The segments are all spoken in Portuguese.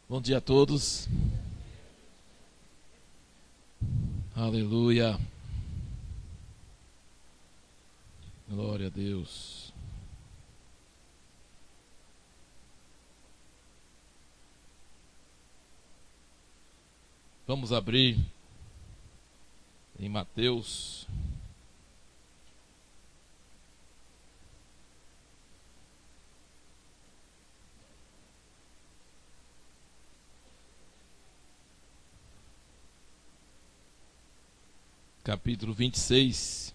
Bom dia a todos. Aleluia. Glória a Deus. Vamos abrir em Mateus. Capítulo 26.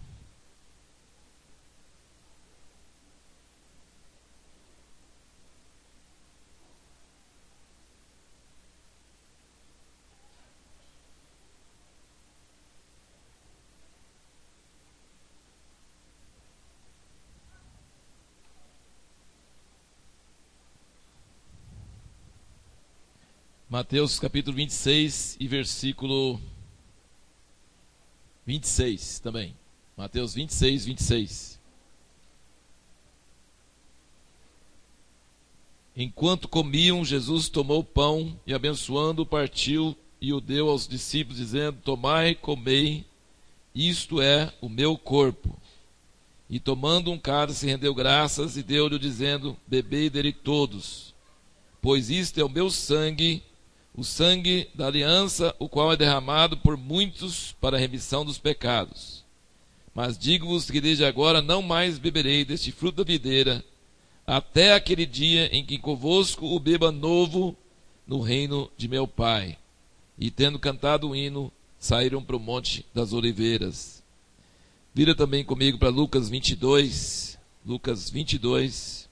Mateus capítulo 26 e versículo 26 também. Mateus 26, 26. Enquanto comiam, Jesus tomou o pão e, abençoando, partiu e o deu aos discípulos, dizendo: Tomai, comei, isto é o meu corpo. E tomando um cálice, rendeu graças e deu-lhe, dizendo: Bebei dele todos, pois isto é o meu sangue, o sangue da aliança, o qual é derramado por muitos para a remissão dos pecados. Mas digo-vos que desde agora não mais beberei deste fruto da videira, até aquele dia em que convosco o beba novo no reino de meu Pai. E tendo cantado o hino, saíram para o Monte das Oliveiras. Vira também comigo para Lucas 22. Lucas 22.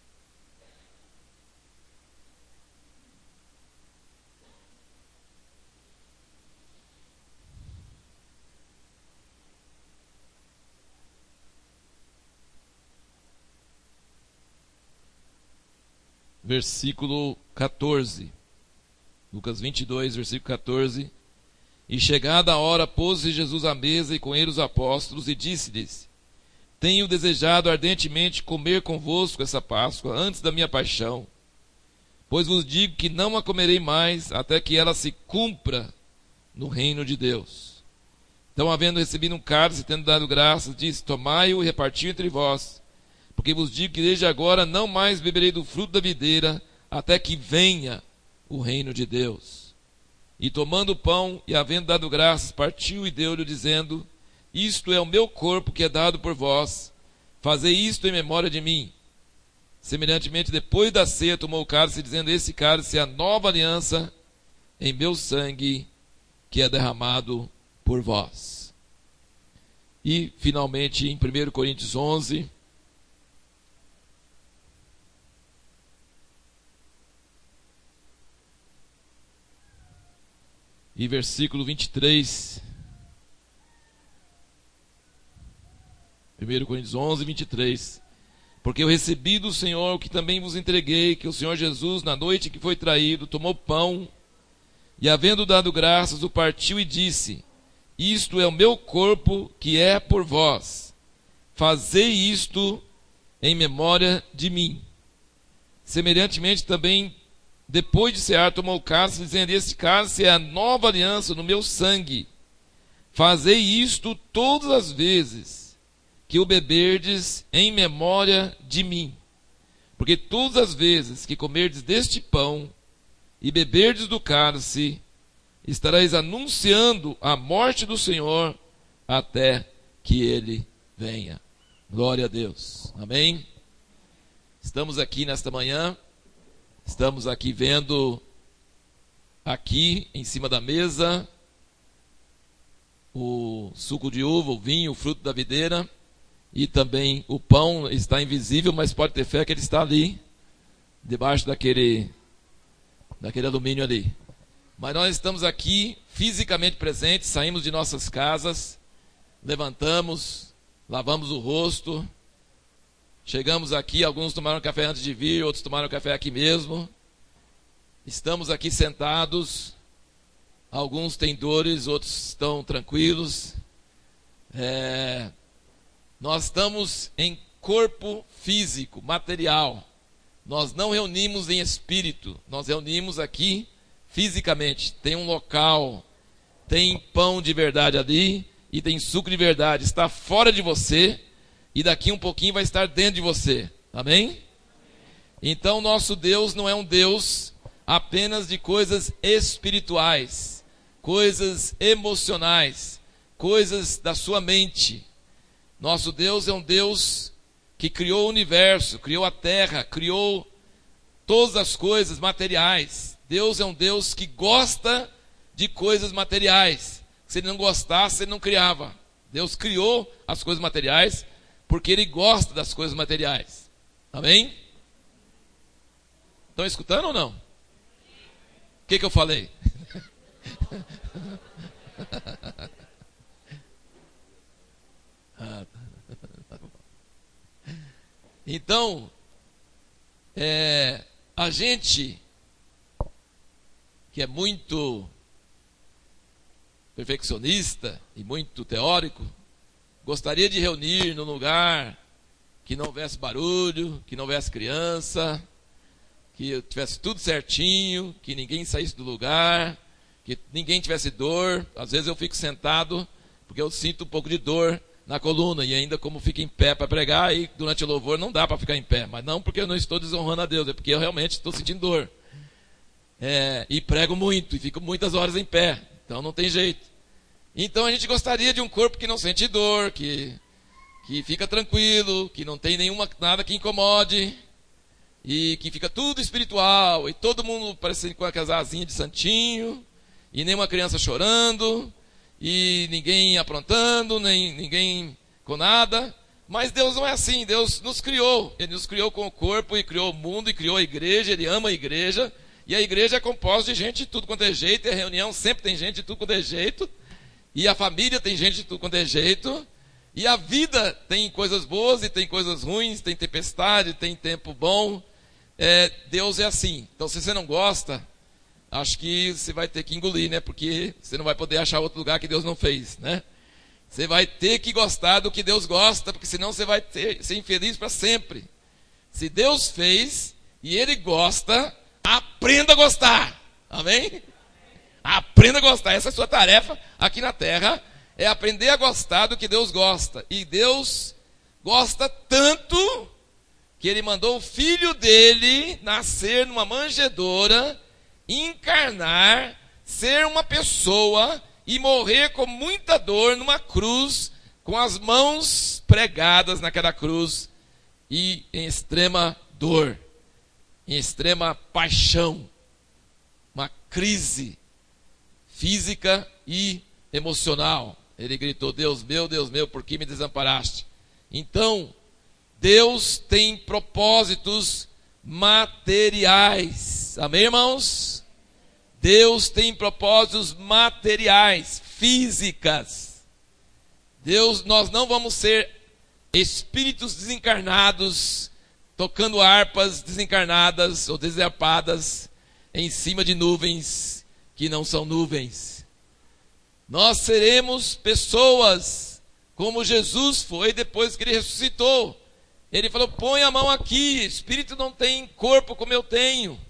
Versículo 14. Lucas 22, versículo 14. E chegada a hora, pôs-se Jesus à mesa e com ele os apóstolos, e disse-lhes: Tenho desejado ardentemente comer convosco essa Páscoa antes da minha paixão, pois vos digo que não a comerei mais até que ela se cumpra no reino de Deus. Então, havendo recebido um cálice e tendo dado graças, disse: Tomai-o e reparti entre vós, porque vos digo que desde agora não mais beberei do fruto da videira, até que venha o reino de Deus. E tomando o pão, e havendo dado graças, partiu e deu-lhe, dizendo: Isto é o meu corpo que é dado por vós, fazei isto em memória de mim. Semelhantemente, depois da ceia, tomou o cálice, dizendo: Esse cálice é a nova aliança em meu sangue, que é derramado por vós. E, finalmente, em 1 Coríntios 11, e versículo 23. 1 Coríntios 11, 23. Porque eu recebi do Senhor o que também vos entreguei, que o Senhor Jesus, na noite que foi traído, tomou pão, e havendo dado graças, o partiu e disse: Isto é o meu corpo que é por vós. Fazei isto em memória de mim. Semelhantemente também, depois de cear, tomou o cálice, dizendo: Este cálice é a nova aliança no meu sangue. Fazei isto todas as vezes que o beberdes em memória de mim. Porque todas as vezes que comerdes deste pão e beberdes do cálice, estareis anunciando a morte do Senhor até que ele venha. Glória a Deus. Amém? Estamos aqui nesta manhã. Estamos aqui vendo, aqui em cima da mesa, o suco de uva, o vinho, o fruto da videira, e também o pão está invisível, mas pode ter fé que ele está ali, debaixo daquele alumínio ali. Mas nós estamos aqui fisicamente presentes, saímos de nossas casas, levantamos, lavamos o rosto, chegamos aqui, alguns tomaram café antes de vir, outros tomaram café aqui mesmo. Estamos aqui sentados, alguns têm dores, outros estão tranquilos. Nós estamos em corpo físico, material. Nós não reunimos em espírito, nós reunimos aqui fisicamente. Tem um local, tem pão de verdade ali e tem suco de verdade. Está fora de você e daqui um pouquinho vai estar dentro de você. Amém? Então nosso Deus não é um Deus apenas de coisas espirituais, coisas emocionais, coisas da sua mente. Nosso Deus é um Deus que criou o universo, criou a terra, criou todas as coisas materiais. Deus é um Deus que gosta de coisas materiais. Se ele não gostasse, ele não criava. Deus criou as coisas materiais porque ele gosta das coisas materiais. Amém? Estão escutando ou não? O que eu falei? Então, a gente que é muito perfeccionista e muito teórico, gostaria de reunir num lugar que não houvesse barulho, que não houvesse criança, que tivesse tudo certinho, que ninguém saísse do lugar, que ninguém tivesse dor. Às vezes eu fico sentado porque eu sinto um pouco de dor na coluna, e ainda como fico em pé para pregar, e durante o louvor não dá para ficar em pé, mas não porque eu não estou desonrando a Deus, é porque eu realmente estou sentindo dor. E prego muito, e fico muitas horas em pé, então não tem jeito. Então a gente gostaria de um corpo que não sente dor, que fica tranquilo, que não tem nada que incomode, e que fica tudo espiritual, e todo mundo parecendo com aquelas asinhas de santinho, e nenhuma criança chorando, e ninguém aprontando, nem ninguém com nada. Mas Deus não é assim. Deus nos criou, Ele nos criou com o corpo, e criou o mundo, e criou a igreja. Ele ama a igreja, e a igreja é composta de gente de tudo quanto é jeito, e a reunião sempre tem gente de tudo quanto é jeito, e a família tem gente de tudo quanto é jeito, e a vida tem coisas boas e tem coisas ruins, tem tempestade, tem tempo bom. Deus é assim. Então se você não gosta, acho que você vai ter que engolir, né? Porque você não vai poder achar outro lugar que Deus não fez, né? Você vai ter que gostar do que Deus gosta, porque senão você vai ser infeliz para sempre. Se Deus fez e Ele gosta, aprenda a gostar. Amém? Aprenda a gostar. Essa é a sua tarefa aqui na terra, é aprender a gostar do que Deus gosta. E Deus gosta tanto que Ele mandou o Filho dele nascer numa manjedoura, encarnar, ser uma pessoa e morrer com muita dor numa cruz, com as mãos pregadas naquela cruz e em extrema dor, em extrema paixão, uma crise física e emocional. Ele gritou: Deus meu, por que me desamparaste? Então, Deus tem propósitos materiais. Amém, irmãos? Deus tem propósitos materiais, físicas. Nós não vamos ser espíritos desencarnados, tocando harpas desencarnadas ou desarpadas em cima de nuvens que não são nuvens. Nós seremos pessoas como Jesus foi depois que Ele ressuscitou. Ele falou: põe a mão aqui, espírito não tem corpo como eu tenho.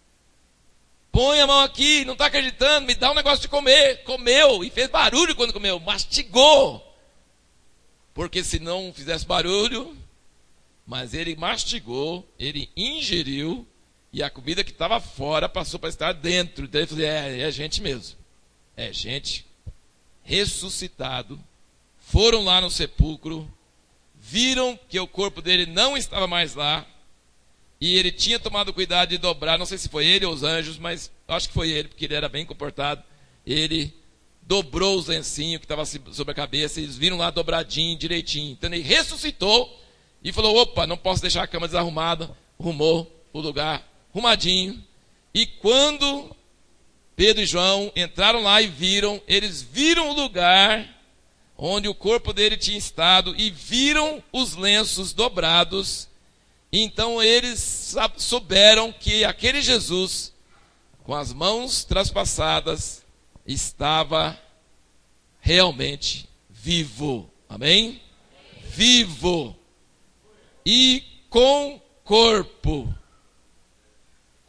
Põe a mão aqui, não está acreditando, me dá um negócio de comer. Comeu e fez barulho quando comeu, mastigou. Porque se não fizesse barulho, mas ele mastigou, ele ingeriu, e a comida que estava fora passou para estar dentro. Então ele falou: é gente mesmo. É gente ressuscitado. Foram lá no sepulcro, viram que o corpo dele não estava mais lá, e ele tinha tomado cuidado de dobrar, não sei se foi ele ou os anjos, mas acho que foi ele, porque ele era bem comportado. Ele dobrou os lencinhos que estavam sobre a cabeça, e eles viram lá dobradinho, direitinho. Então ele ressuscitou e falou: opa, não posso deixar a cama desarrumada. Arrumou o lugar arrumadinho. E quando Pedro e João entraram lá e viram, eles viram o lugar onde o corpo dele tinha estado e viram os lenços dobrados. Então eles souberam que aquele Jesus, com as mãos traspassadas, estava realmente vivo. Amém? Vivo. E com corpo.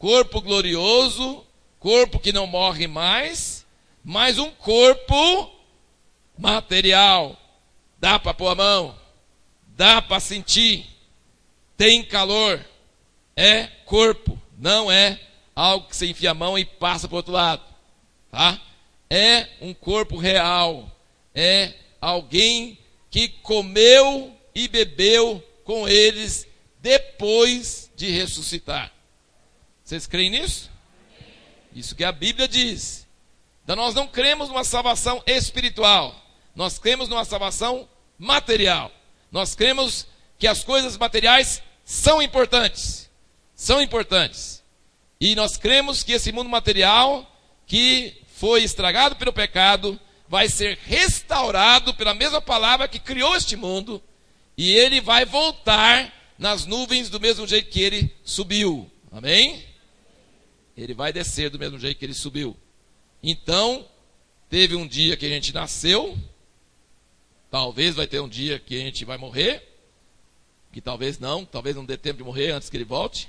corpo glorioso, corpo que não morre mais, mas um corpo material. Dá para pôr a mão, dá para sentir, tem calor, é corpo, não é algo que você enfia a mão e passa para o outro lado, tá? É um corpo real, é alguém que comeu e bebeu com eles depois de ressuscitar. Vocês creem nisso? Isso que a Bíblia diz. Então nós não cremos numa salvação espiritual, nós cremos numa salvação material. Nós cremos que as coisas materiais são importantes. São importantes. E nós cremos que esse mundo material, que foi estragado pelo pecado, vai ser restaurado pela mesma palavra que criou este mundo. E ele vai voltar nas nuvens do mesmo jeito que ele subiu. Amém? Ele vai descer do mesmo jeito que ele subiu. Então, teve um dia que a gente nasceu. Talvez vai ter um dia que a gente vai morrer. Que talvez não dê tempo de morrer antes que ele volte.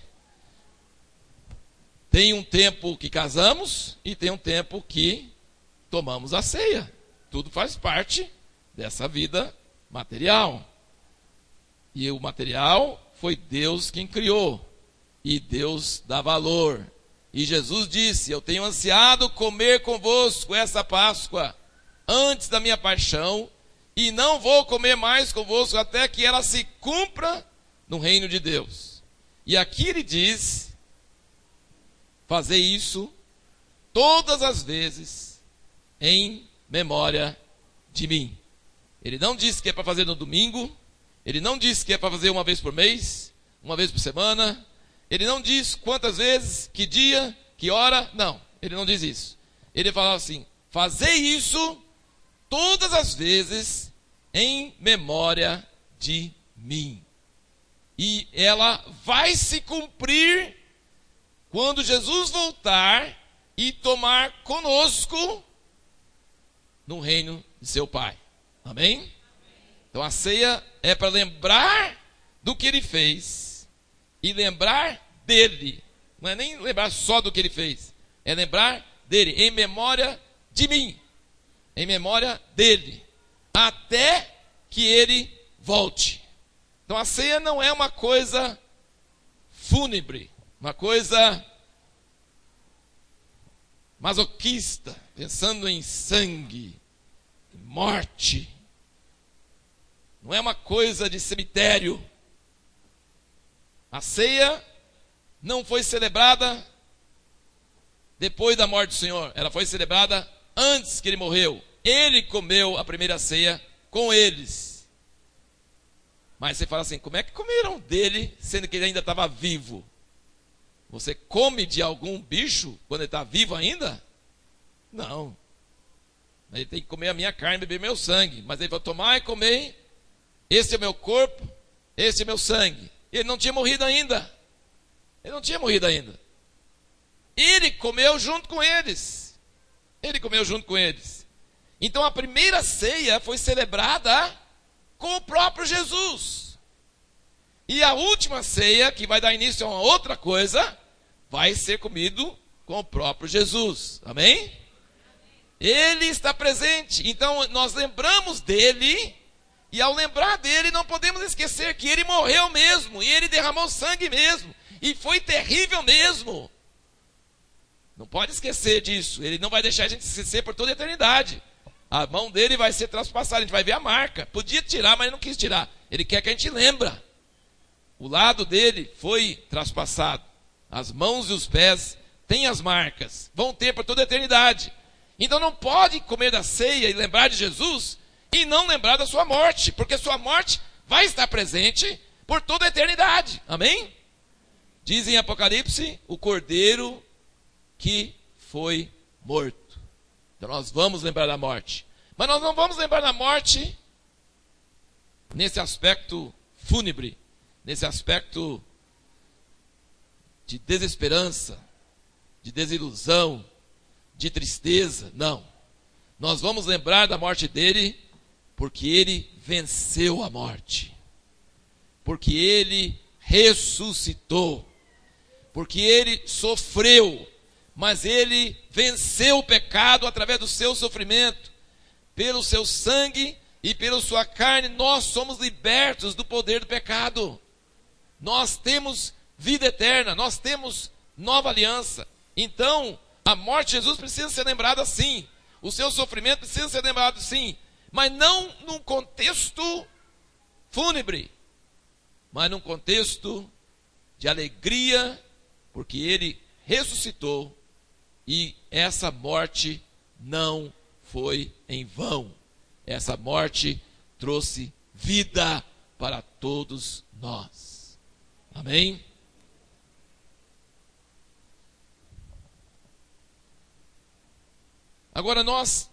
Tem um tempo que casamos e tem um tempo que tomamos a ceia. Tudo faz parte dessa vida material. E o material foi Deus quem criou. E Deus dá valor. E Jesus disse: eu tenho ansiado comer convosco essa Páscoa antes da minha paixão, e não vou comer mais convosco até que ela se cumpra no reino de Deus. E aqui ele diz: fazer isso todas as vezes em memória de mim. Ele não disse que é para fazer no domingo, ele não disse que é para fazer uma vez por mês, uma vez por semana, ele não diz quantas vezes, que dia, que hora, não, ele não diz isso. Ele fala assim: fazer isso todas as vezes em memória de mim. E ela vai se cumprir quando Jesus voltar e tomar conosco no reino de seu Pai. Amém? Então a ceia é para lembrar do que ele fez e lembrar dele. Não é nem lembrar só do que ele fez, é lembrar dele, em memória de mim, em memória dele, até que ele volte. Então a ceia não é uma coisa fúnebre, uma coisa masoquista, pensando em sangue, em morte. Não é uma coisa de cemitério. A ceia não foi celebrada depois da morte do Senhor, ela foi celebrada antes que ele morreu. Ele comeu a primeira ceia com eles. Mas você fala assim: como é que comeram dele, sendo que ele ainda estava vivo? Você come de algum bicho quando ele está vivo ainda? Não. Ele tem que comer a minha carne e beber meu sangue. Mas ele vai tomar e comer. Esse é meu corpo, esse é meu sangue. Ele não tinha morrido ainda. Ele não tinha morrido ainda. Ele comeu junto com eles. Ele comeu junto com eles. Então a primeira ceia foi celebrada com o próprio Jesus. E a última ceia, que vai dar início a uma outra coisa, vai ser comido com o próprio Jesus. Amém? Ele está presente. Então nós lembramos dele. E ao lembrar dele, não podemos esquecer que ele morreu mesmo. E ele derramou sangue mesmo. E foi terrível mesmo. Não pode esquecer disso. Ele não vai deixar a gente esquecer por toda a eternidade. A mão dele vai ser traspassada. A gente vai ver a marca. Podia tirar, mas ele não quis tirar. Ele quer que a gente lembre. O lado dele foi traspassado. As mãos e os pés têm as marcas. Vão ter por toda a eternidade. Então não pode comer da ceia e lembrar de Jesus e não lembrar da sua morte. Porque sua morte vai estar presente por toda a eternidade. Amém? Diz em Apocalipse: o cordeiro que foi morto. Então nós vamos lembrar da morte. Mas nós não vamos lembrar da morte nesse aspecto fúnebre, nesse aspecto de desesperança, de desilusão, de tristeza. Não. Nós vamos lembrar da morte dele porque ele venceu a morte. Porque ele ressuscitou. porque ele sofreu, mas ele venceu o pecado através do seu sofrimento. Pelo seu sangue e pela sua carne, nós somos libertos do poder do pecado. Nós temos vida eterna, nós temos nova aliança. Então, a morte de Jesus precisa ser lembrada sim. O seu sofrimento precisa ser lembrado sim. Mas não num contexto fúnebre, mas num contexto de alegria, porque ele ressuscitou e essa morte não foi em vão. Essa morte trouxe vida para todos nós. Amém? Agora nós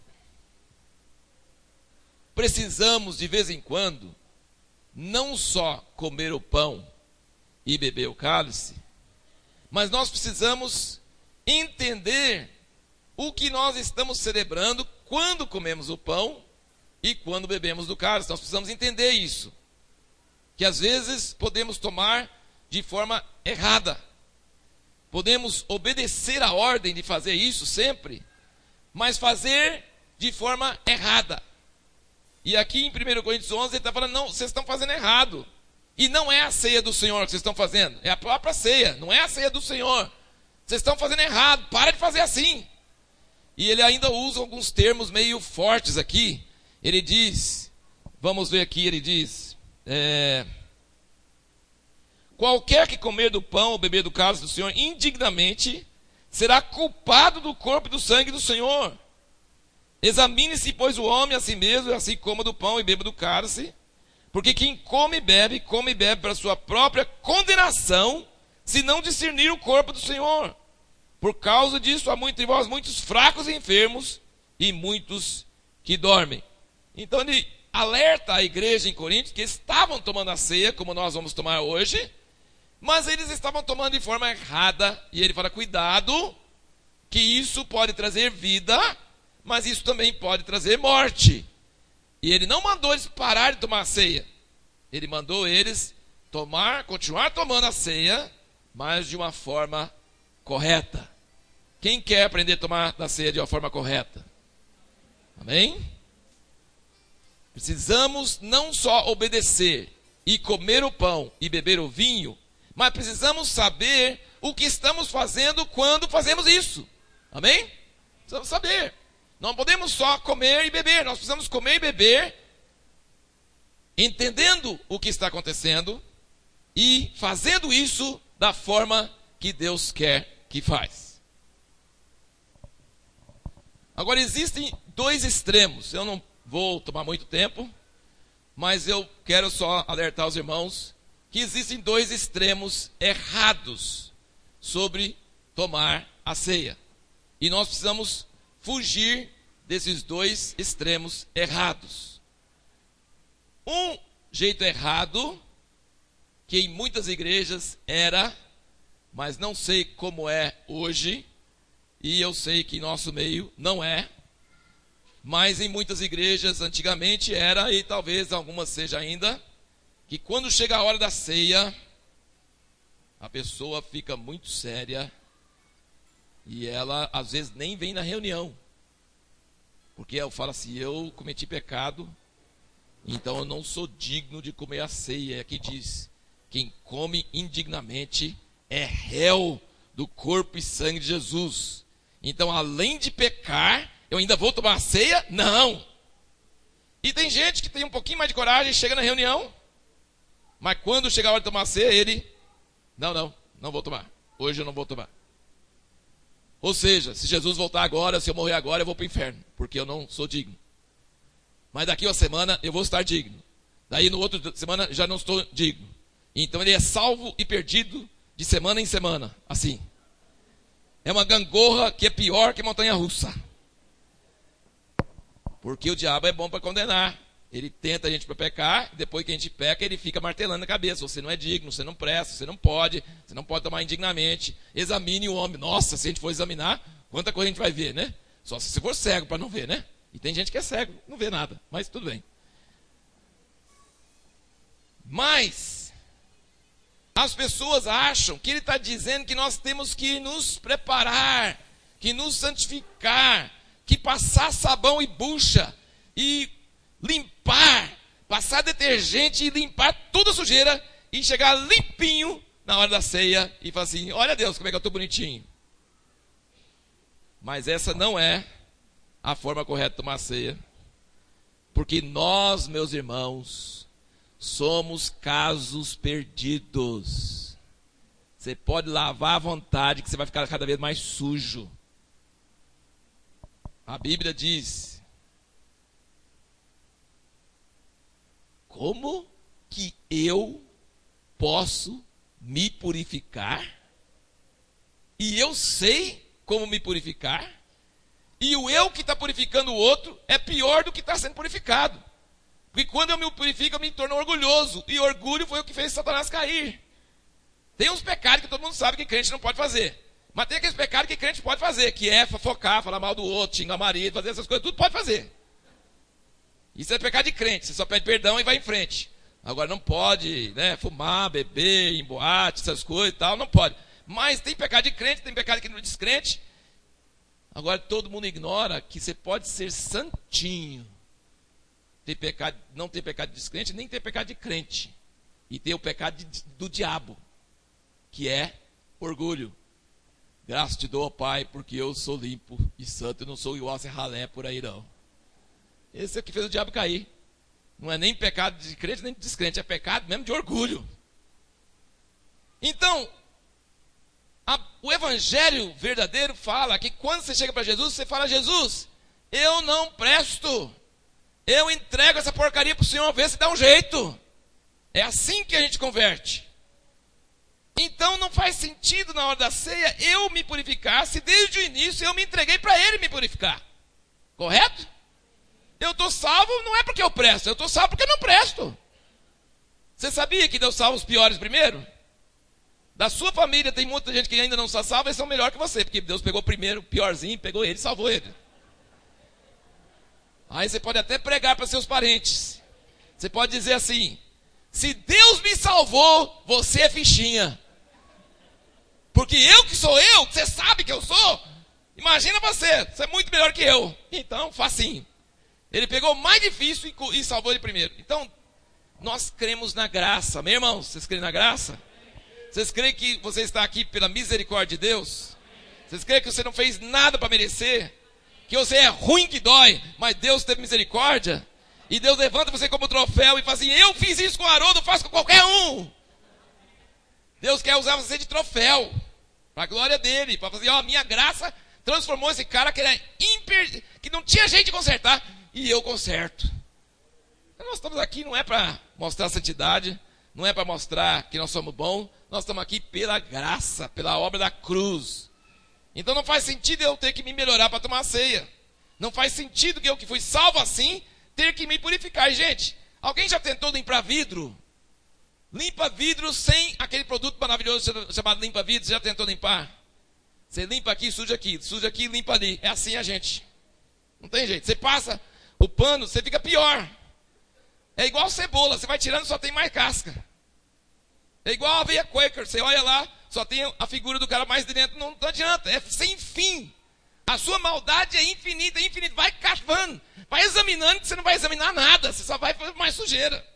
precisamos de vez em quando não só comer o pão e beber o cálice, mas nós precisamos entender o que nós estamos celebrando quando comemos o pão e quando bebemos do cálice. Nós precisamos entender isso, que às vezes podemos tomar de forma errada, podemos obedecer a ordem de fazer isso sempre, mas fazer de forma errada. E aqui em 1 Coríntios 11 ele está falando, não, vocês estão fazendo errado. E não é a ceia do Senhor que vocês estão fazendo, é a própria ceia, não é a ceia do Senhor. Vocês estão fazendo errado, para de fazer assim. E ele ainda usa alguns termos meio fortes aqui. Ele diz, vamos ver aqui, ele diz, qualquer que comer do pão ou beber do cálice do Senhor indignamente, será culpado do corpo e do sangue do Senhor. Examine-se, pois, o homem a si mesmo, e assim coma do pão e beba do cálice. Porque quem come e bebe para sua própria condenação, se não discernir o corpo do Senhor. Por causa disso, há entre vós muitos fracos e enfermos, e muitos que dormem. Então ele alerta a igreja em Corinto que estavam tomando a ceia, como nós vamos tomar hoje, mas eles estavam tomando de forma errada. E ele fala, cuidado, que isso pode trazer vida, mas isso também pode trazer morte. E ele não mandou eles parar de tomar a ceia. Ele mandou eles continuar tomando a ceia, mas de uma forma correta. Quem quer aprender a tomar da ceia de uma forma correta? Amém? Precisamos não só obedecer e comer o pão e beber o vinho, mas precisamos saber o que estamos fazendo quando fazemos isso. Amém? Precisamos saber. Não podemos só comer e beber, nós precisamos comer e beber, entendendo o que está acontecendo e fazendo isso da forma que Deus quer que faz. Agora existem dois extremos, eu não vou tomar muito tempo, mas eu quero só alertar os irmãos que existem dois extremos errados sobre tomar a ceia. E nós precisamos fugir desses dois extremos errados. Um jeito errado, que em muitas igrejas era, mas não sei como é hoje, e eu sei que em nosso meio não é, mas em muitas igrejas antigamente era, e talvez algumas seja ainda, que quando chega a hora da ceia, a pessoa fica muito séria, e ela às vezes nem vem na reunião. Porque eu falo assim, eu cometi pecado, então eu não sou digno de comer a ceia. Aqui diz, quem come indignamente é réu do corpo e sangue de Jesus. Então, além de pecar, eu ainda vou tomar a ceia? Não. E tem gente que tem um pouquinho mais de coragem, chega na reunião, mas quando chega a hora de tomar a ceia, ele, não vou tomar. Hoje eu não vou tomar. Ou seja, se Jesus voltar agora, se eu morrer agora, eu vou para o inferno, porque eu não sou digno. Mas daqui uma semana eu vou estar digno. Daí no outro semana já não estou digno. Então ele é salvo e perdido de semana em semana, assim. É uma gangorra que é pior que montanha-russa. Porque o diabo é bom para condenar. Ele tenta a gente para pecar, depois que a gente peca, ele fica martelando na cabeça. Você não é digno, você não presta, você não pode tomar indignamente. Examine o homem. Nossa, se a gente for examinar, quanta coisa a gente vai ver, né? Só se você for cego para não ver, né? E tem gente que é cego, não vê nada, mas tudo bem. Mas, as pessoas acham que ele está dizendo que nós temos que nos preparar, que nos santificar, que passar sabão e bucha, e limpar, passar detergente e limpar toda a sujeira, e chegar limpinho na hora da ceia, e falar assim, olha Deus, como é que eu estou bonitinho. Mas essa não é a forma correta de tomar ceia. Porque nós, meus irmãos, somos casos perdidos. Você pode lavar à vontade, que você vai ficar cada vez mais sujo. A Bíblia diz: como que eu posso me purificar? E eu sei como me purificar? E o eu que está purificando o outro é pior do que está sendo purificado. Porque quando eu me purifico, eu me torno orgulhoso. E orgulho foi o que fez Satanás cair. Tem uns pecados que todo mundo sabe que crente não pode fazer. Mas tem aqueles pecados que crente pode fazer, que é fofocar, falar mal do outro, xingar o marido, fazer essas coisas, tudo pode fazer. Isso é pecado de crente, você só pede perdão e vai em frente. Agora não pode, né, fumar, beber, ir em boate, essas coisas e tal, não pode. Mas tem pecado de crente, tem pecado que não é descrente. Agora todo mundo ignora que você pode ser santinho. Ter pecado, não ter pecado de descrente, nem ter pecado de crente. E ter o pecado do diabo, que é orgulho. Graças te dou, ó Pai, porque eu sou limpo e santo, eu não sou igual a esse ralé por aí não. Esse é o que fez o diabo cair. Não é nem pecado de crente nem de descrente, é pecado mesmo de orgulho. Então, o evangelho verdadeiro fala que quando você chega para Jesus, você fala: Jesus, eu não presto, eu entrego essa porcaria para o Senhor, vê se dá um jeito. É assim que a gente converte. Então não faz sentido na hora da ceia eu me purificar, se desde o início eu me entreguei para Ele me purificar. Correto? Eu estou salvo não é porque eu presto, eu estou salvo porque eu não presto. Você sabia que Deus salva os piores primeiro? Da sua família tem muita gente que ainda não está salva e são melhor que você, porque Deus pegou primeiro o piorzinho, pegou ele e salvou ele. Aí você pode até pregar para seus parentes. Você pode dizer assim: se Deus me salvou, você é fichinha. Porque eu que sou eu, você sabe que eu sou. Imagina você é muito melhor que eu. Então, facinho. Ele pegou o mais difícil e salvou ele primeiro. Então, nós cremos na graça. Meu irmão, vocês creem na graça? Vocês creem que você está aqui pela misericórdia de Deus? Vocês creem que você não fez nada para merecer? Que você é ruim que dói, mas Deus teve misericórdia? E Deus levanta você como troféu e fala assim: eu fiz isso com o Haroldo, eu faço com qualquer um. Deus quer usar você de troféu, para a glória dele, para fazer, ó, minha graça transformou esse cara que era que não tinha jeito de consertar, e eu conserto. Então, nós estamos aqui não é para mostrar santidade, não é para mostrar que nós somos bons, nós estamos aqui pela graça, pela obra da cruz. Então não faz sentido eu ter que me melhorar para tomar a ceia. Não faz sentido que eu que fui salvo assim, ter que me purificar. E, gente, alguém já tentou limpar vidro? Limpa vidro sem aquele produto maravilhoso chamado limpa vidro. Você já tentou limpar? Você limpa aqui, suja aqui, limpa ali. É assim a gente. Não tem jeito. Você passa o pano, você fica pior. É igual cebola, você vai tirando, só tem mais casca. É igual a aveia Quaker, você olha lá, só tem a figura do cara mais de dentro, não adianta, é sem fim. A sua maldade é infinita, vai cavando, vai examinando, que você não vai examinar nada, você só vai fazer mais sujeira.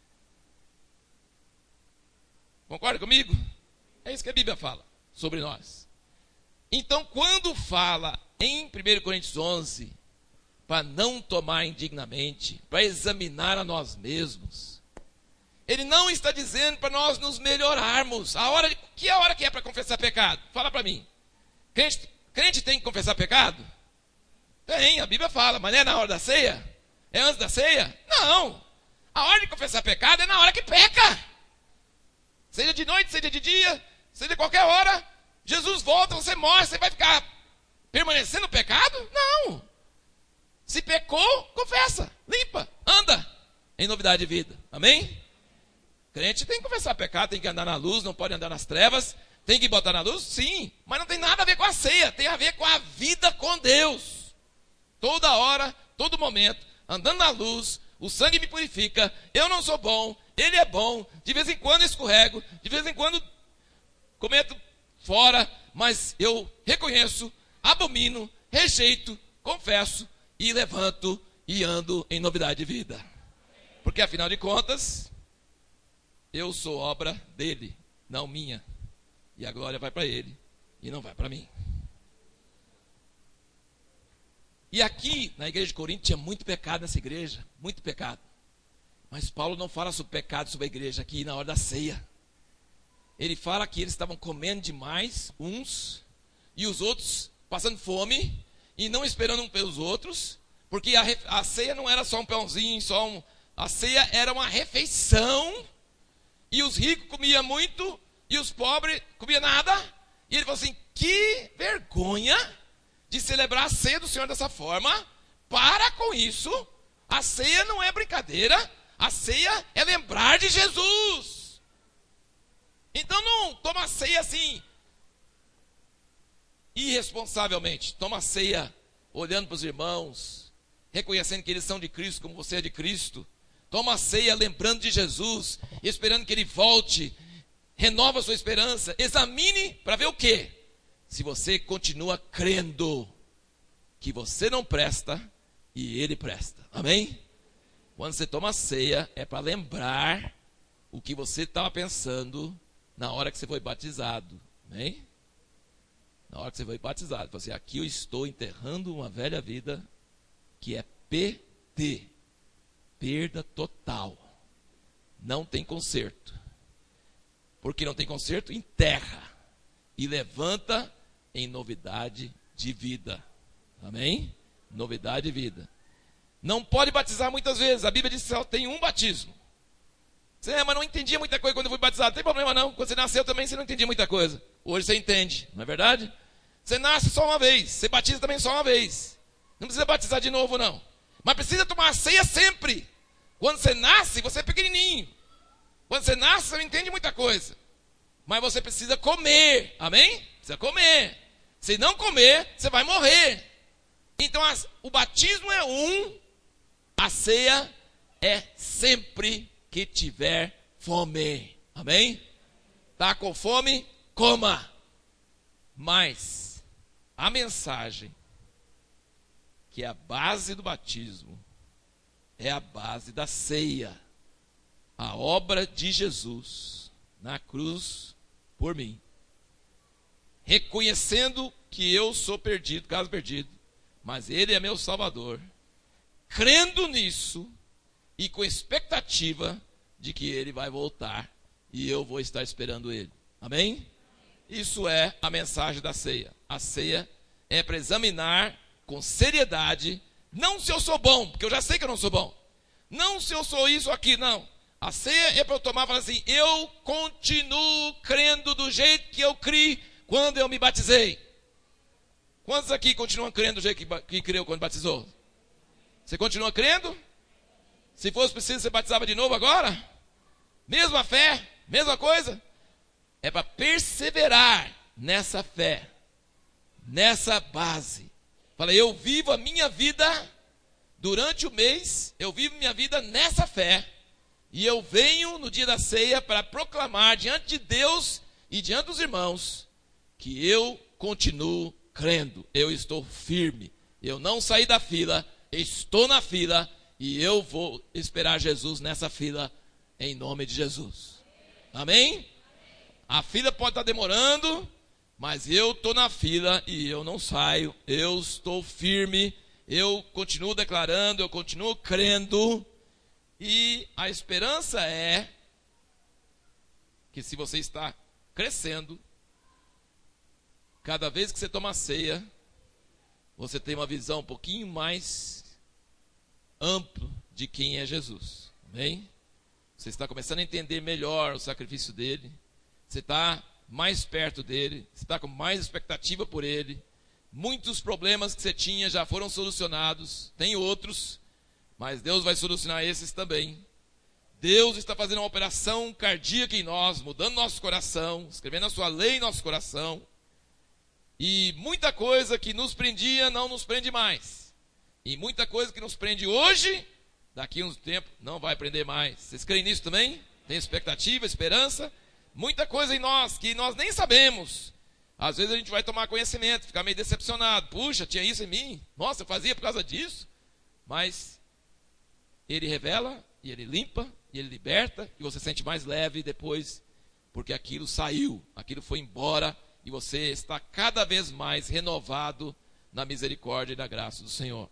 Concorda comigo? É isso que a Bíblia fala sobre nós. Então, quando fala em 1 Coríntios 11, para não tomar indignamente, para examinar a nós mesmos, ele não está dizendo para nós nos melhorarmos. Que hora que é para confessar pecado? Fala para mim. Crente tem que confessar pecado? Tem, a Bíblia fala, mas não é na hora da ceia? É antes da ceia? Não. A hora de confessar pecado é na hora que peca. Seja de noite, seja de dia, seja qualquer hora. Jesus volta, você morre, você vai ficar permanecendo no pecado? Não. Se pecou, confessa, limpa, anda em novidade de vida. Amém? Crente tem que confessar pecado, tem que andar na luz, não pode andar nas trevas. Tem que botar na luz? Sim, mas não tem nada a ver com a ceia, tem a ver com a vida com Deus. Toda hora, todo momento, andando na luz, o sangue me purifica, eu não sou bom, Ele é bom. De vez em quando eu escorrego, de vez em quando cometo fora, mas eu reconheço, abomino, rejeito, confesso e levanto e ando em novidade de vida. Porque afinal de contas, eu sou obra dele, não minha. E a glória vai para ele e não vai para mim. E aqui, na igreja de Corinto, tinha muito pecado nessa igreja, muito pecado. Mas Paulo não fala sobre pecado sobre a igreja aqui na hora da ceia. Ele fala que eles estavam comendo demais, uns, e os outros passando fome, e não esperando um pelos outros, porque a ceia não era só um pãozinho, a ceia era uma refeição, e os ricos comiam muito, e os pobres comiam nada. E ele falou assim, que vergonha de celebrar a ceia do Senhor dessa forma. Para com isso. A ceia não é brincadeira. A ceia é lembrar de Jesus. Então não toma a ceia assim, irresponsavelmente. Toma a ceia olhando para os irmãos, reconhecendo que eles são de Cristo como você é de Cristo. Toma a ceia lembrando de Jesus, esperando que ele volte. Renova a sua esperança. Examine para ver o quê? Se você continua crendo que você não presta e ele presta. Amém? Quando você toma a ceia, é para lembrar o que você estava pensando na hora que você foi batizado. Amém? Na hora que você foi batizado. Você, aqui eu estou enterrando uma velha vida que é PT. Perda total. Não tem conserto. Porque não tem conserto, enterra. E levanta em novidade de vida. Amém? Novidade de vida. Não pode batizar muitas vezes. A Bíblia diz que só tem um batismo. Você, mas não entendia muita coisa quando eu fui batizado. Não tem problema não. Quando você nasceu também você não entendia muita coisa. Hoje você entende, não é verdade? Você nasce só uma vez. Você batiza também só uma vez. Não precisa batizar de novo não. Mas precisa tomar a ceia sempre. Quando você nasce, você é pequenininho. Quando você nasce, você não entende muita coisa. Mas você precisa comer. Amém? Precisa comer. Se não comer, você vai morrer. Então o batismo é um. A ceia é sempre que tiver fome. Amém? Está com fome? Coma. Mas a mensagem, que é a base do batismo, é a base da ceia. A obra de Jesus na cruz por mim. Reconhecendo que eu sou perdido, caso perdido, mas ele é meu salvador. Crendo nisso e com expectativa de que ele vai voltar e eu vou estar esperando ele. Amém? Isso é a mensagem da ceia. A ceia é para examinar com seriedade, não se eu sou bom, porque eu já sei que eu não sou bom. Não se eu sou isso aqui, não. A ceia é para eu tomar e falar assim, eu continuo crendo do jeito que eu criei quando eu me batizei. Quantos aqui continuam crendo do jeito que creu quando batizou? Você continua crendo? Se fosse preciso, você batizava de novo agora? Mesma fé? Mesma coisa? É para perseverar nessa fé, nessa base. Falei, eu vivo a minha vida durante o mês, eu vivo minha vida nessa fé. E eu venho no dia da ceia para proclamar diante de Deus e diante dos irmãos que eu continuo crendo. Eu estou firme. Eu não saí da fila, estou na fila e eu vou esperar Jesus nessa fila em nome de Jesus. Amém? A fila pode estar demorando, mas eu estou na fila e eu não saio. Eu estou firme, eu continuo declarando, eu continuo crendo. E a esperança é que se você está crescendo, cada vez que você toma a ceia, você tem uma visão um pouquinho mais ampla de quem é Jesus. Amém? Você está começando a entender melhor o sacrifício dele. Você está mais perto dele. Você está com mais expectativa por ele. Muitos problemas que você tinha já foram solucionados. Tem outros, mas Deus vai solucionar esses também. Deus está fazendo uma operação cardíaca em nós, mudando nosso coração, escrevendo a sua lei em nosso coração. E muita coisa que nos prendia não nos prende mais. E muita coisa que nos prende hoje Daqui uns tempos não vai aprender mais. Vocês creem nisso também? Tem expectativa, esperança? Muita coisa em nós que nós nem sabemos. Às vezes a gente vai tomar conhecimento, ficar meio decepcionado. Puxa, tinha isso em mim? Nossa, eu fazia por causa disso. Mas Ele revela, e Ele limpa, e Ele liberta, e você se sente mais leve depois, porque aquilo saiu, aquilo foi embora, e você está cada vez mais renovado na misericórdia e na graça do Senhor.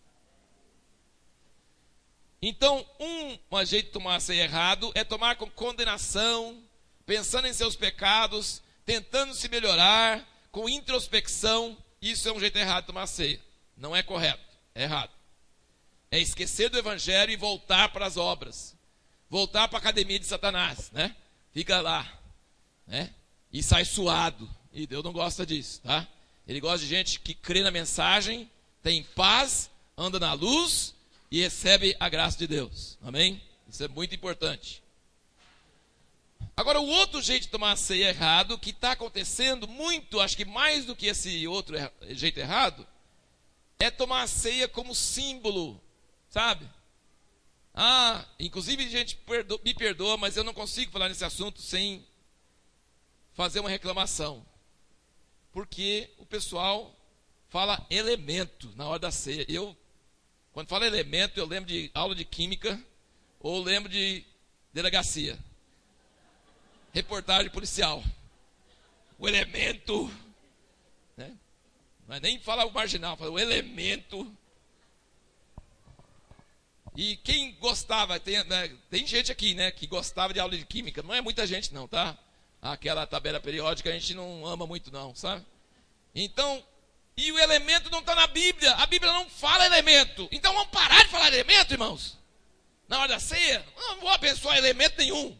Então, um jeito de tomar a ceia errado é tomar com condenação, pensando em seus pecados, tentando se melhorar, com introspecção. Isso é um jeito errado de tomar a ceia. Não é correto, é errado. É esquecer do Evangelho e voltar para as obras. Voltar para a academia de Satanás, né? Fica lá, né? E sai suado. E Deus não gosta disso, tá? Ele gosta de gente que crê na mensagem, tem paz, anda na luz e recebe a graça de Deus. Amém? Isso é muito importante. Agora, o outro jeito de tomar a ceia errado, que está acontecendo muito, acho que mais do que esse outro jeito errado, é tomar a ceia como símbolo, sabe? Inclusive, gente, me perdoa, mas eu não consigo falar nesse assunto sem fazer uma reclamação. Porque o pessoal fala elemento na hora da ceia. Quando fala elemento, eu lembro de aula de química ou lembro de delegacia. Reportagem policial. O elemento, né? Mas nem fala o marginal, fala o elemento. E quem gostava, tem gente aqui, né, que gostava de aula de química. Não é muita gente não, tá? Aquela tabela periódica a gente não ama muito não, sabe? Então, e o elemento não está na Bíblia. A Bíblia não fala elemento. Então vamos parar de falar elemento, irmãos? Na hora da ceia, não vou abençoar elemento nenhum.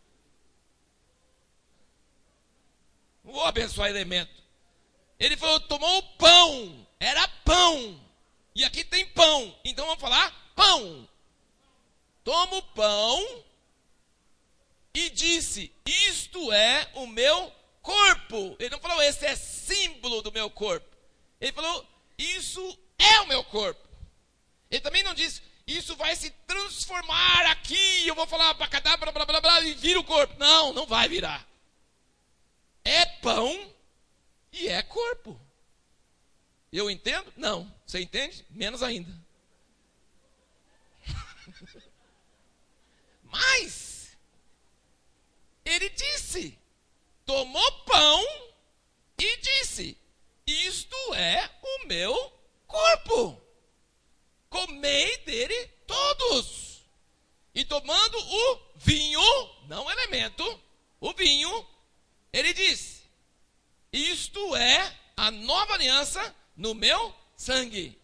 Não vou abençoar elemento. Ele falou, tomou o pão. Era pão. E aqui tem pão. Então vamos falar pão. Toma o pão e disse, isto é o meu corpo. Ele não falou, esse é símbolo do meu corpo. Ele falou, isso é o meu corpo. Ele também não disse, isso vai se transformar aqui. Eu vou falar blá, blá, blá, blá, e vira o corpo. Não, não vai virar. É pão e é corpo. Eu entendo? Não. Você entende? Menos ainda. Mas ele disse, tomou pão e disse, isto é o meu corpo. Comei dele todos. E tomando o vinho, não elemento, o vinho, ele diz, isto é a nova aliança no meu sangue.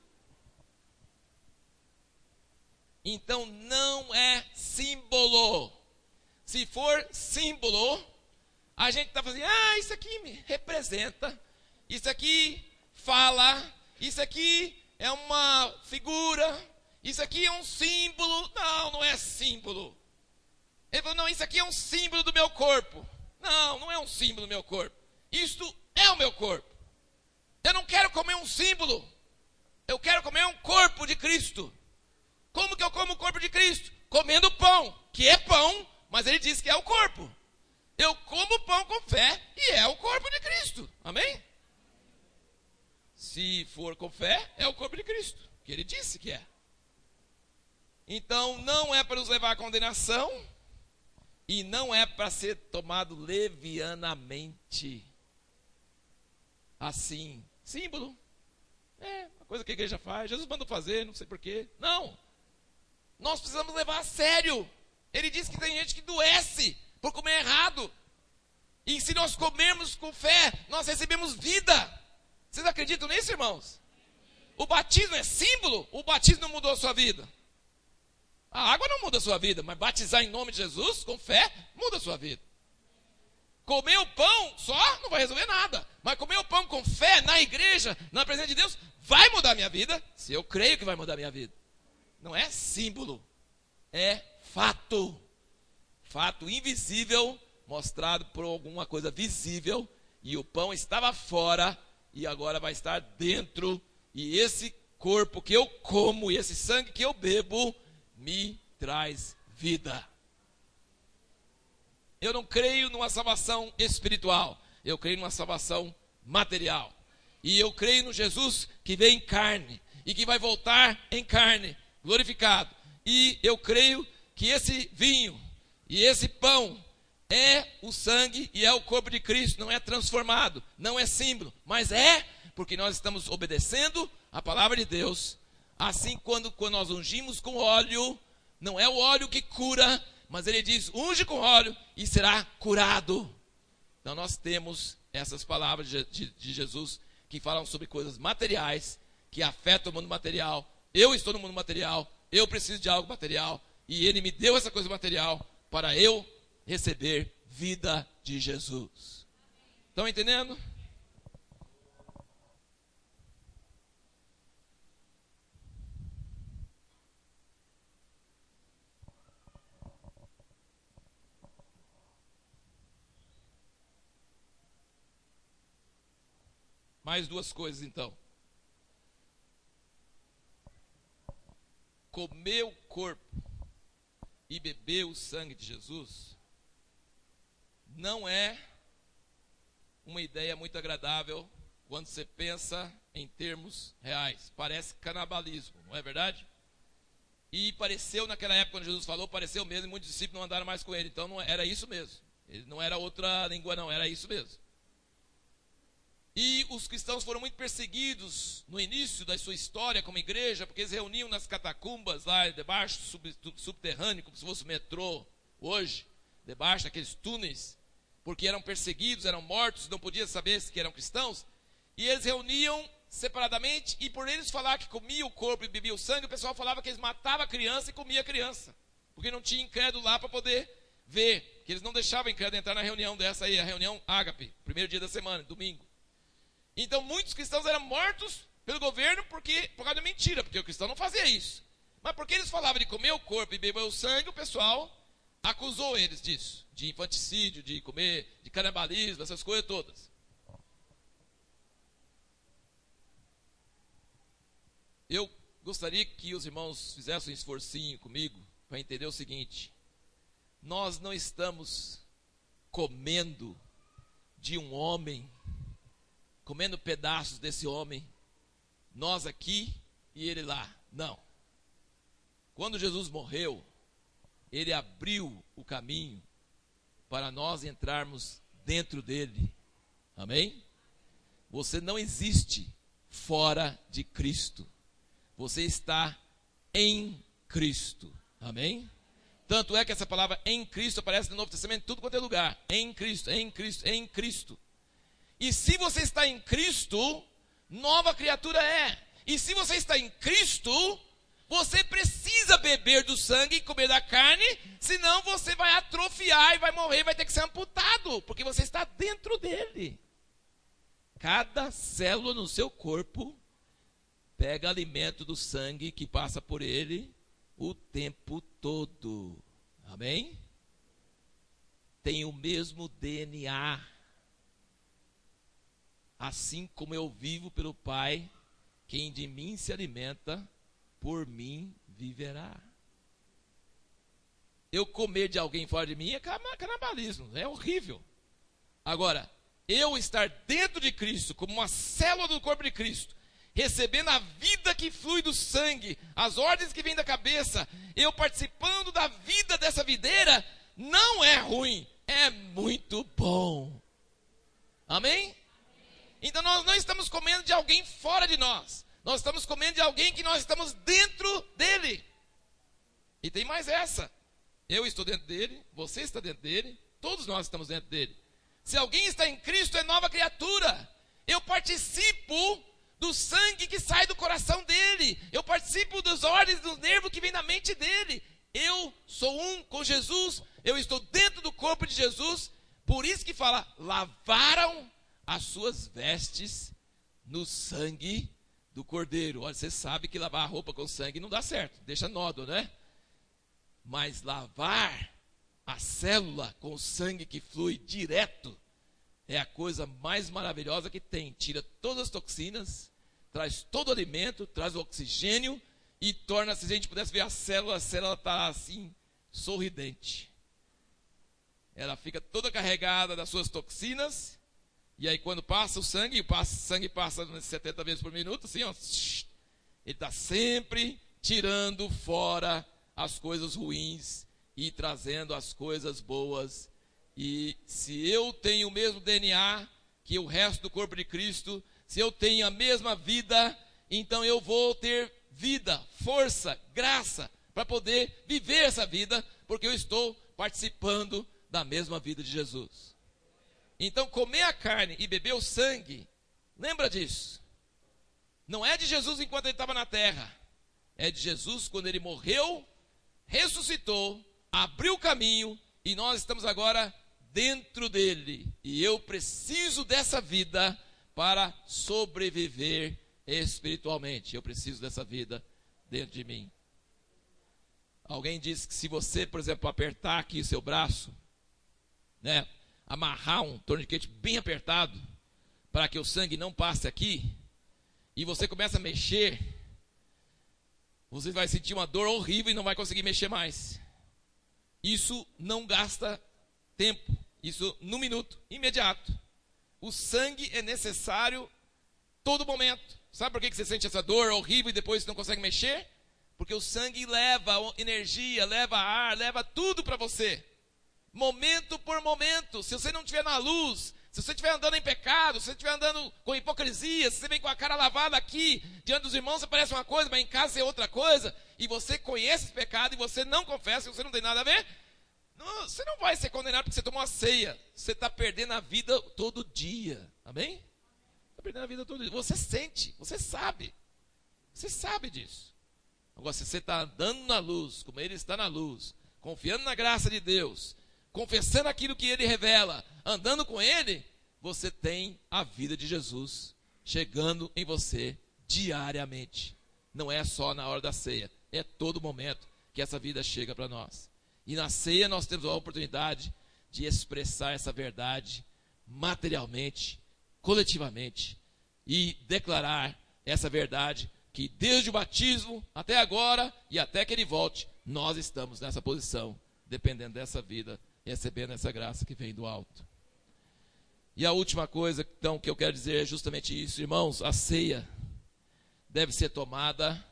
Então não é símbolo. Se for símbolo, a gente está fazendo, isso aqui me representa, isso aqui fala, isso aqui é uma figura, isso aqui é um símbolo. Não, não é símbolo. Ele falou, não, isso aqui é um símbolo do meu corpo. Não, não é um símbolo do meu corpo. Isto é o meu corpo. Eu não quero comer um símbolo. Eu quero comer um corpo de Cristo. Como que eu como o corpo de Cristo? Comendo pão, que é pão, mas ele diz que é o corpo. Eu como pão com fé e é o corpo de Cristo. Amém? Se for com fé, é o corpo de Cristo, que ele disse que é. Então, não é para nos levar à condenação e não é para ser tomado levianamente. Assim, símbolo. É uma coisa que a igreja faz. Jesus mandou fazer, não sei porquê. Não. Nós precisamos levar a sério. Ele diz que tem gente que adoece por comer errado. E se nós comermos com fé, nós recebemos vida. Vocês acreditam nisso, irmãos? O batismo é símbolo? O batismo não mudou a sua vida. A água não muda a sua vida, mas batizar em nome de Jesus, com fé, muda a sua vida. Comer o pão só não vai resolver nada. Mas comer o pão com fé na igreja, na presença de Deus, vai mudar a minha vida, se eu creio que vai mudar a minha vida. Não é símbolo, é fato. Fato invisível, mostrado por alguma coisa visível, e o pão estava fora, e agora vai estar dentro, e esse corpo que eu como, e esse sangue que eu bebo, me traz vida. Eu não creio numa salvação espiritual, eu creio numa salvação material. E eu creio no Jesus que veio em carne e que vai voltar em carne, glorificado. E eu creio que esse vinho e esse pão é o sangue e é o corpo de Cristo. Não é transformado, não é símbolo, mas é porque nós estamos obedecendo a palavra de Deus. Assim, quando nós ungimos com óleo, não é o óleo que cura, mas ele diz, unge com óleo e será curado. Então nós temos essas palavras de Jesus que falam sobre coisas materiais, que afetam o mundo material. Eu estou no mundo material, eu preciso de algo material, e ele me deu essa coisa material para eu receber vida de Jesus. Estão entendendo? Mais duas coisas então. Comer o corpo e beber o sangue de Jesus não é uma ideia muito agradável quando você pensa em termos reais. Parece canibalismo, não é verdade? E pareceu naquela época, quando Jesus falou, pareceu mesmo, e muitos discípulos não andaram mais com ele. Então não era isso mesmo. Ele não era outra língua não, era isso mesmo. E os cristãos foram muito perseguidos no início da sua história como igreja, porque eles reuniam nas catacumbas lá debaixo, subterrâneo, como se fosse o metrô hoje, debaixo daqueles túneis, porque eram perseguidos, eram mortos, não podia saber se eram cristãos, e eles reuniam separadamente, e por eles falar que comia o corpo e bebia o sangue, o pessoal falava que eles matavam a criança e comia a criança, porque não tinha incrédulo lá para poder ver, que eles não deixavam incrédulo entrar na reunião dessa aí, a reunião ágape, primeiro dia da semana, domingo. Então muitos cristãos eram mortos pelo governo por causa da mentira, porque o cristão não fazia isso. Mas porque eles falavam de comer o corpo e beber o sangue, o pessoal acusou eles disso, de infanticídio, de comer, de canibalismo, essas coisas todas. Eu gostaria que os irmãos fizessem um esforcinho comigo para entender o seguinte: nós não estamos comendo de um homem, comendo pedaços desse homem, nós aqui e ele lá. Não. Quando Jesus morreu, ele abriu o caminho para nós entrarmos dentro dele. Amém? Você não existe fora de Cristo. Você está em Cristo. Amém? Tanto é que essa palavra em Cristo aparece no Novo Testamento em tudo quanto é lugar. Em Cristo, em Cristo, em Cristo. E se você está em Cristo, nova criatura é. E se você está em Cristo, você precisa beber do sangue e comer da carne, senão você vai atrofiar e vai morrer, vai ter que ser amputado, porque você está dentro dele. Cada célula no seu corpo pega alimento do sangue que passa por ele o tempo todo. Amém? Tem o mesmo DNA. Assim como eu vivo pelo Pai, quem de mim se alimenta, por mim viverá. Eu comer de alguém fora de mim é canibalismo, é horrível. Agora, eu estar dentro de Cristo, como uma célula do corpo de Cristo, recebendo a vida que flui do sangue, as ordens que vêm da cabeça, eu participando da vida dessa videira, não é ruim, é muito bom. Amém? Então nós não estamos comendo de alguém fora de nós. Nós estamos comendo de alguém que nós estamos dentro dele. E tem mais essa. Eu estou dentro dele, você está dentro dele, todos nós estamos dentro dele. Se alguém está em Cristo, é nova criatura. Eu participo do sangue que sai do coração dele. Eu participo das ordens, dos nervos que vem da mente dele. Eu sou um com Jesus. Eu estou dentro do corpo de Jesus. Por isso que fala, lavaram as suas vestes no sangue do Cordeiro. Olha, você sabe que lavar a roupa com sangue não dá certo, deixa nódoa, né? Mas lavar a célula com o sangue que flui direto é a coisa mais maravilhosa que tem. Tira todas as toxinas, traz todo o alimento, traz o oxigênio e torna, se a gente pudesse ver a célula está assim, sorridente. Ela fica toda carregada das suas toxinas, e aí quando passa o sangue passa 70 vezes por minuto, assim, ó, ele está sempre tirando fora as coisas ruins e trazendo as coisas boas. E se eu tenho o mesmo DNA que o resto do corpo de Cristo, se eu tenho a mesma vida, então eu vou ter vida, força, graça, para poder viver essa vida, porque eu estou participando da mesma vida de Jesus. Então comer a carne e beber o sangue, lembra disso. Não é de Jesus enquanto ele estava na terra, é de Jesus quando ele morreu, ressuscitou, abriu o caminho, e nós estamos agora dentro dele. E eu preciso dessa vida para sobreviver espiritualmente. Eu preciso dessa vida dentro de mim. Alguém disse que se você, por exemplo, apertar aqui o seu braço, né, amarrar um torniquete bem apertado, para que o sangue não passe aqui, e você começa a mexer, você vai sentir uma dor horrível e não vai conseguir mexer mais. Isso não gasta tempo, isso no minuto, imediato. O sangue é necessário todo momento. Sabe por que você sente essa dor horrível e depois não consegue mexer? Porque o sangue leva energia, leva ar, leva tudo para você. Momento por momento. Se você não estiver na luz, se você estiver andando em pecado, se você estiver andando com hipocrisia, se você vem com a cara lavada aqui, diante dos irmãos você parece uma coisa, mas em casa é outra coisa, e você conhece esse pecado e você não confessa, você não tem nada a ver, você não vai ser condenado porque você tomou a ceia. Você está perdendo a vida todo dia. Amém? Está perdendo a vida todo dia. Você sente, você sabe disso. Agora, se você está andando na luz, como ele está na luz, confiando na graça de Deus, confessando aquilo que ele revela, andando com ele, você tem a vida de Jesus chegando em você diariamente. Não é só na hora da ceia, é todo momento que essa vida chega para nós. E na ceia nós temos a oportunidade de expressar essa verdade materialmente, coletivamente, e declarar essa verdade que desde o batismo até agora e até que ele volte, nós estamos nessa posição, dependendo dessa vida, recebendo essa graça que vem do alto. E a última coisa, então, que eu quero dizer é justamente isso, irmãos. A ceia deve ser tomada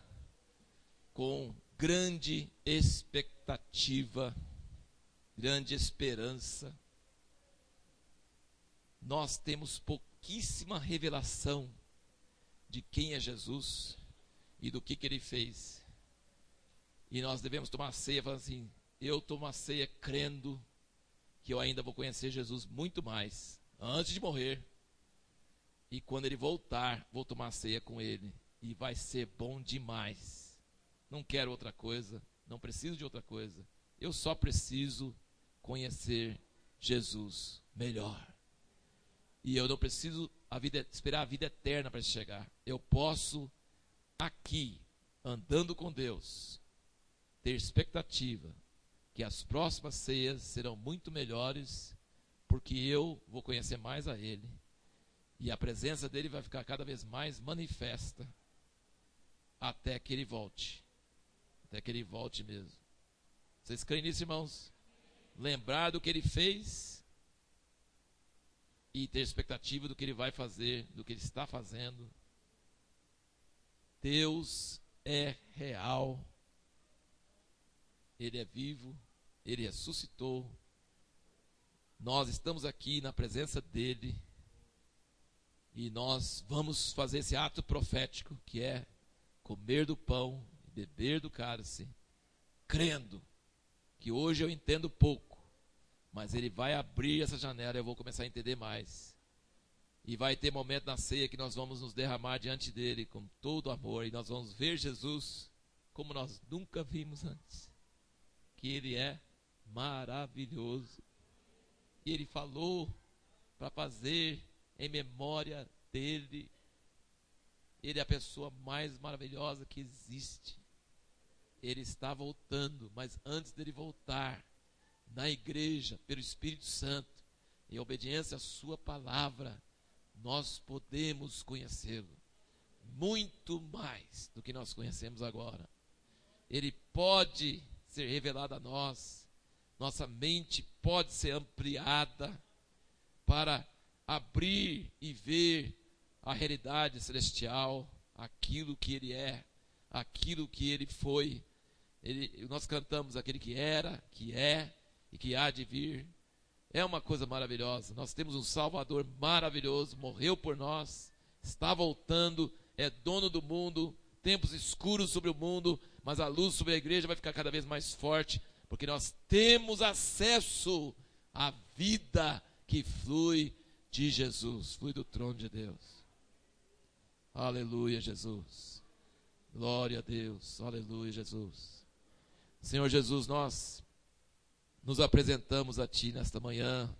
com grande expectativa, grande esperança. Nós temos pouquíssima revelação de quem é Jesus e do que ele fez. E nós devemos tomar a ceia falando assim: eu tomo a ceia crendo que eu ainda vou conhecer Jesus muito mais antes de morrer. E quando ele voltar, vou tomar a ceia com ele. E vai ser bom demais. Não quero outra coisa, não preciso de outra coisa. Eu só preciso conhecer Jesus melhor. E eu não preciso esperar a vida eterna para chegar. Eu posso, aqui, andando com Deus, ter expectativa que as próximas ceias serão muito melhores, porque eu vou conhecer mais a Ele. E a presença dele vai ficar cada vez mais manifesta até que ele volte. Até que ele volte mesmo. Vocês creem nisso, irmãos? Lembrar do que ele fez e ter expectativa do que ele vai fazer, do que ele está fazendo. Deus é real. Ele é vivo. Ele ressuscitou. Nós estamos aqui na presença dele. E nós vamos fazer esse ato profético, que é comer do pão e beber do cálice, crendo que hoje eu entendo pouco, mas ele vai abrir essa janela e eu vou começar a entender mais. E vai ter momento na ceia que nós vamos nos derramar diante dele com todo amor, e nós vamos ver Jesus como nós nunca vimos antes, que ele é maravilhoso. E ele falou para fazer em memória dele. Ele é a pessoa mais maravilhosa que existe. Ele está voltando, mas antes dele voltar, na igreja, pelo Espírito Santo, em obediência à sua palavra, nós podemos conhecê-lo. muito mais do que nós conhecemos agora. Ele pode ser revelado a nós. Nossa mente pode ser ampliada para abrir e ver a realidade celestial, aquilo que Ele é, aquilo que Ele foi. Nós cantamos aquele que era, que é e que há de vir. É uma coisa maravilhosa. Nós temos um Salvador maravilhoso, morreu por nós, está voltando, é dono do mundo, tempos escuros sobre o mundo, mas a luz sobre a igreja vai ficar cada vez mais forte, porque nós temos acesso à vida que flui de Jesus, flui do trono de Deus. Aleluia, Jesus. Glória a Deus. Aleluia, Jesus. Senhor Jesus, nós nos apresentamos a Ti nesta manhã,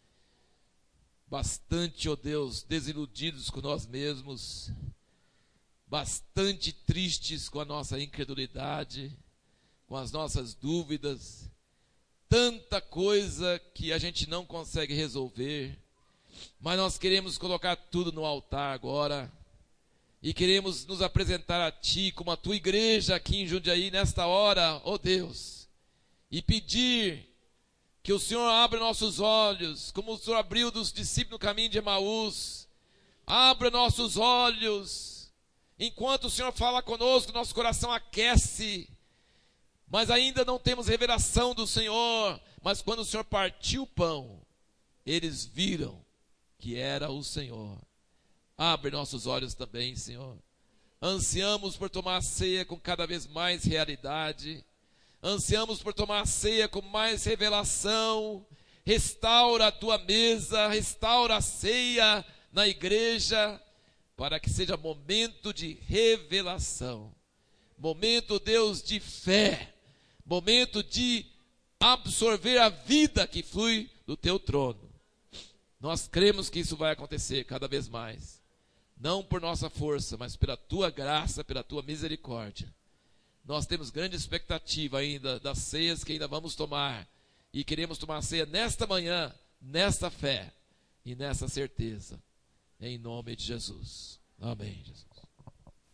bastante, ó Deus, desiludidos com nós mesmos, bastante tristes com a nossa incredulidade, com as nossas dúvidas, tanta coisa que a gente não consegue resolver, mas nós queremos colocar tudo no altar agora, e queremos nos apresentar a Ti como a Tua igreja aqui em Jundiaí nesta hora, ó Deus, e pedir que o Senhor abra nossos olhos, como o Senhor abriu dos discípulos no caminho de Emaús. Abra nossos olhos. Enquanto o Senhor fala conosco, nosso coração aquece. Mas ainda não temos revelação do Senhor. Mas quando o Senhor partiu o pão, eles viram que era o Senhor. Abre nossos olhos também, Senhor. Ansiamos por tomar a ceia com cada vez mais realidade. Ansiamos por tomar a ceia com mais revelação. Restaura a Tua mesa, restaura a ceia na igreja, para que seja momento de revelação. Momento, Deus, de fé. Momento de absorver a vida que flui do Teu trono. Nós cremos que isso vai acontecer cada vez mais. Não por nossa força, mas pela Tua graça, pela Tua misericórdia. Nós temos grande expectativa ainda das ceias que ainda vamos tomar. E queremos tomar a ceia nesta manhã, nesta fé e nessa certeza. Em nome de Jesus. Amém, Jesus.